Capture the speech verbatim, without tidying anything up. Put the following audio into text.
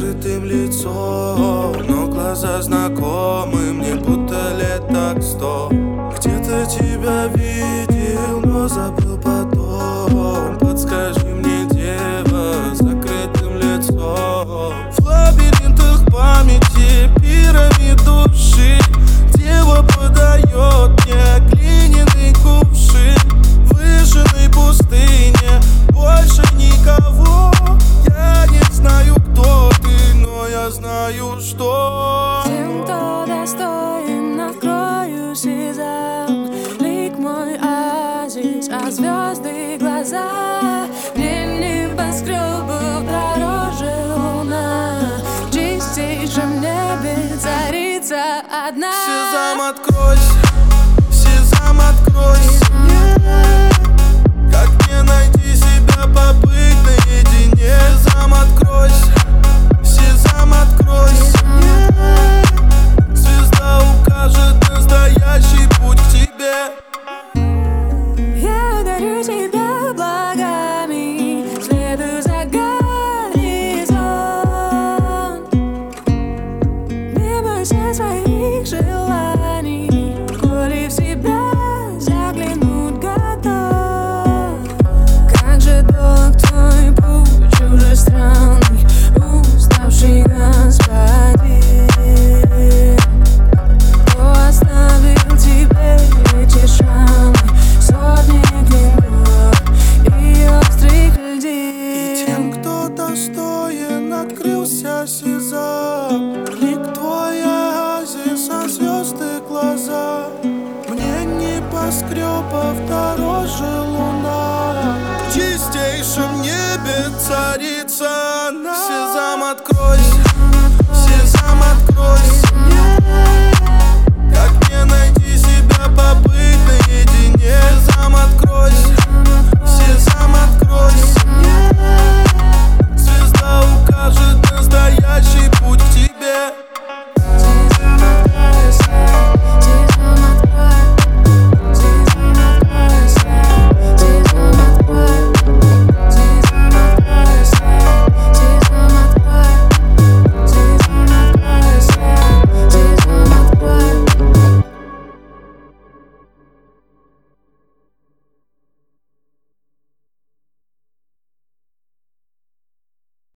закрытым лицом, но глаза знакомы мне, будто лет так сто. Где-то тебя видел, но забыл потом. Подскажи мне, дева, с закрытым лицом. В лабиринтах памяти пирамид души дева подает мне глиняный кувшин. В выжженной пустыне больше никого. Я не знаю, кто ты, но я знаю, что тем, кто достоин, открою сезам. Лик мой оазис, а звезды глаза. Мне небоскребов дороже луна. В чистейшем небе царица одна. Сезам, откройся, сезам, откройся. Как мне найти себя, побыть наедине? Сезам, откройся, сезам, откройся. Звезда укажет настоящий путь к тебе. Я дарю тебя благами, следую за горизонт. Не бойся своих желаний, коли в себя заглянуть готов. Как же долг твой путь, чужестранный, уставший господин. Кто оставил тебе эти шрамы, сотни клинков и острых льдин? И тем, кто достоин, открылся сезам. Лик твой оазис, а звезды глаза. Мне небоскребов дороже луна. В чистейшем небе царица она. Сезам,